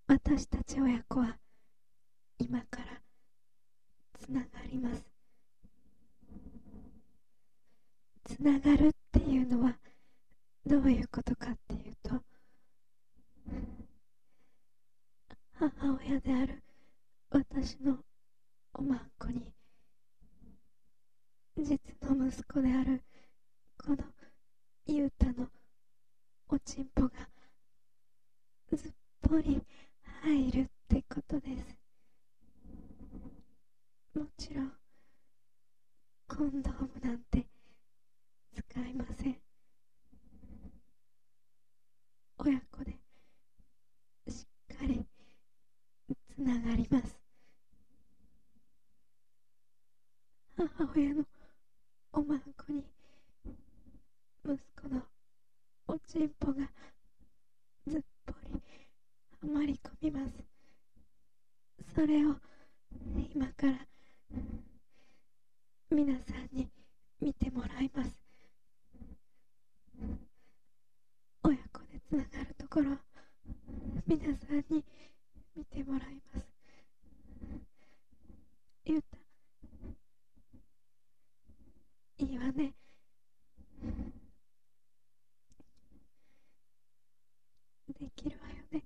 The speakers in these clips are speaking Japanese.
私たち親子は今からつながります。つながるっていうのはどういうことかっていうと、母親である私のおまんこに実の息子であるこのゆうたのおちんぽがずっぽり入るってことです。もちろんコンドームなんて使いません。親子でしっかりつながります。母親のおまんこに息子のおちんぽがずっぽりはまり込みます。それを今から皆さんに見てもらいます。親子でつながるところ皆さんに見てもらいます。ゆうた、いいわね。できるわよね。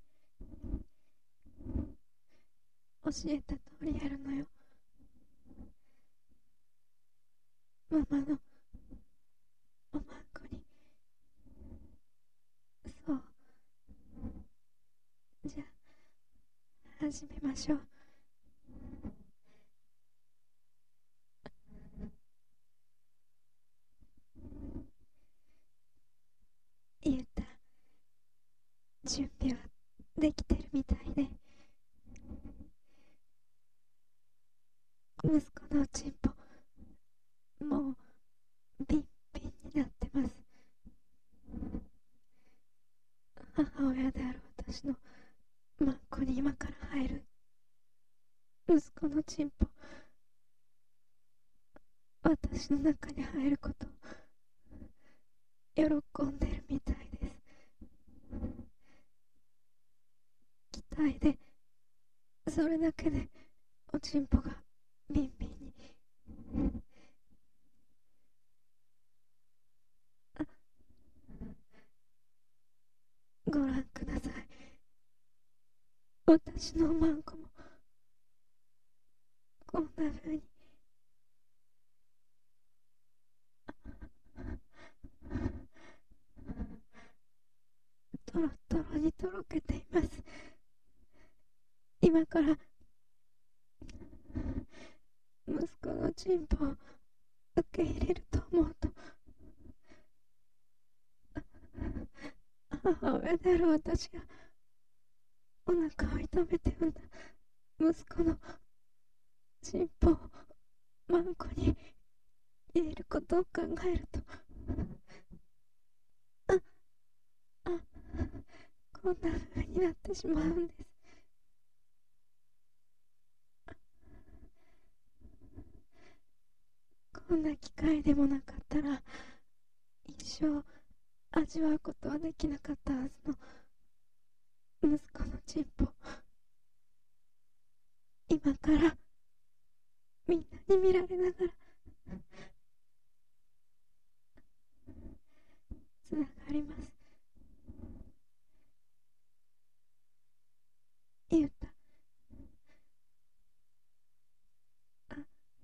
教えた通りやるのよ。ママのおまんこに。そう。じゃあ始めましょう。ゆうた、準備はできてるみたいね。息子のおちんぽもうビンビンになってます。母親である私のまんこに今から入る息子のちんぽ、私の中に入ること喜んでるみたいです。期待で、それだけでおちんぽがビンビンに。ご覧ください。私のおまんこもこんな風にトロトロにとろけています。今から息子のちんぽを受け入れると思うと、母親である私がお腹を痛めて産んだ息子のちんぽをマンコに入れることを考えると、あ、あ、こんな風になってしまうんです。こんな機会でもなかったら一生味わうことはできなかったはずの息子のちんぽ、今からみんなに見られながらつながります。ゆうた、あ、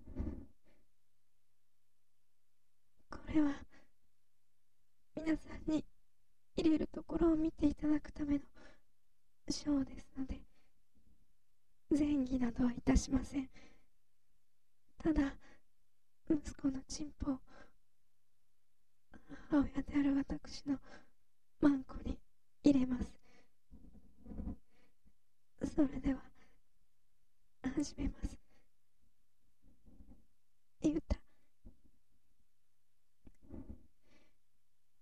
これは皆さんに入れるところを見ていただくためのショーですので、前儀などはいたしません。ただ息子のちんぽを母親である私のマンコに入れます。それでは始めます。